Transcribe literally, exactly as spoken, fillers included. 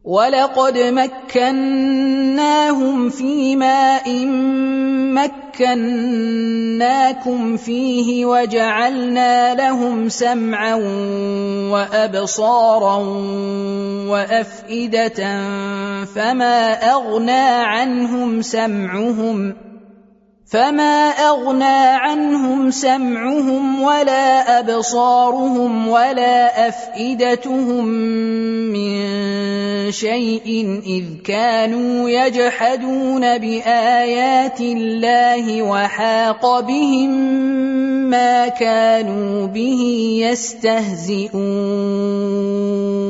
ولقد مكناهم في ماء مكناكم فيه وجعلنا لهم سمعا وأبصارا وأفئدة فما أغنى عنهم سمعهم فما أغنى عنهم سمعهم ولا أبصارهم ولا أفئدتهم من شيء إذ كانوا يجحدون بآيات الله وحاق بهم ما كانوا به يستهزئون